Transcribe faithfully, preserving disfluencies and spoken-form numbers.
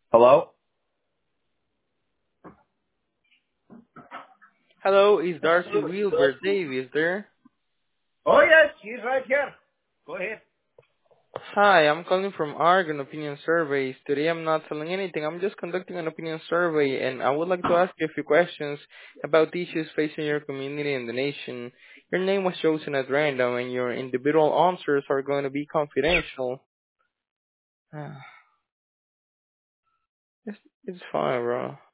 Hello? Hello, is Darcy Wilbur Davis there? Oh, yes, he's right here. Go ahead. Hi, I'm calling from Argon Opinion Surveys. Today I'm not selling anything. I'm just conducting an opinion survey and I would like to ask you a few questions about issues facing your community and the nation. Your name was chosen at random and your individual answers are going to be confidential. it's, it's fine, bro.